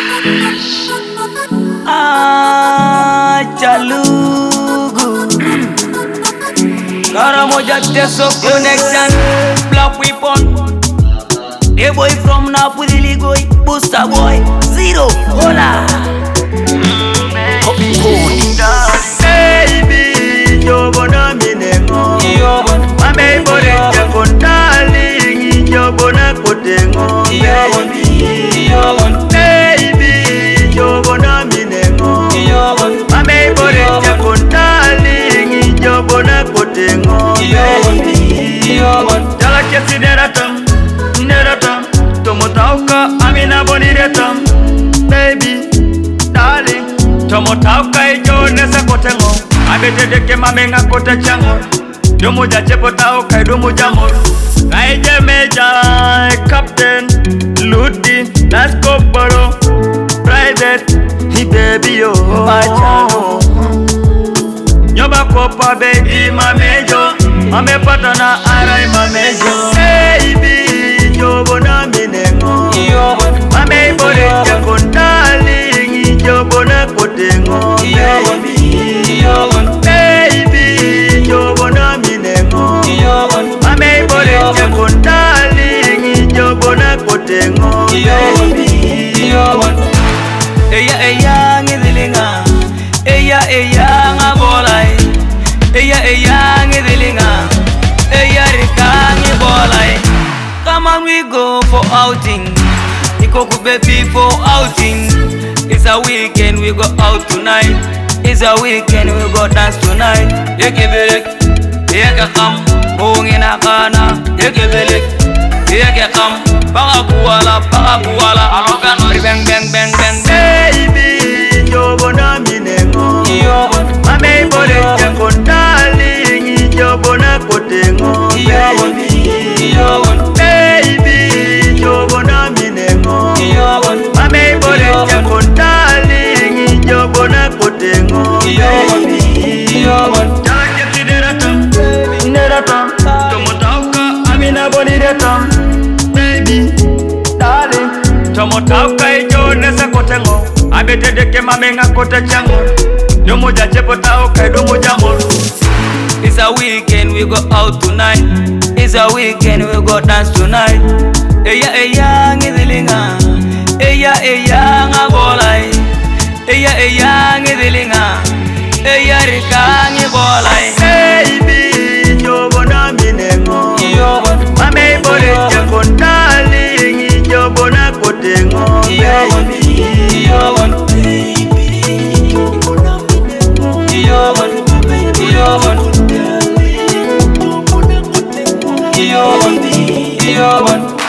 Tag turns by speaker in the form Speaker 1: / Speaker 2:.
Speaker 1: Chalugu Karamoja Teso Connection Black Weapon The boy from Napoli Goy Booster Boy Zero Hola
Speaker 2: Baby, yo bona minengo Mame bore chakontali Yo bona kotengo Baby, yo bona minengo Mame bore chakontali Yo bona kotengo Baby, Jala kesi neratam Tomotauka amina boniretam Baby, darling Tomotauka ijo nesa kotengo Abete deke mamenga kota chango Domuja chepo tauka domuja mor Kaije meja captain Ludi let's go boro Private Hi baby yo Machano Nyoba kopa baby mamejo Mame patana arai mamejo Baby yo bona minengo Mame bore chakontali Yo bona kotengo Baby, yo bona minengo Mame bore chakontali Yo bona kotengo Baby,
Speaker 1: Eya ngidilinga Eya ngabolai Eya ngidilinga Eya rikangi bolai Come on we go for outing Ikoku baby for outing It's a weekend, we go out tonight. It's a weekend, we go dance tonight. Yekebelik, yekekam, mungina kana. Yekebelik, yekekam, pagabuala, alokano bang bang bang bang.
Speaker 2: Baby, yo bona minengo. Mame bore chakontali, yo bona kotengo. Baby, yo bona minengo. Mame bore chakontali Yo bona kotengo Baby Jala kesi neratam Tomotauka amina boniretam Baby Darling Tomotauka ijo nesa kotengo Abete deke mamenga kota chango Domuja chepo tauka domuja mor
Speaker 1: It's a weekend, we go out tonight. It's a weekend, we go dance tonight. Eya ngidilinga Eya ngabolai Eya ngidilinga Eya rikangi bolai
Speaker 2: Baby, yo bona minengo Mame bore chakontali Yo bona kotengo Baby,
Speaker 1: Yo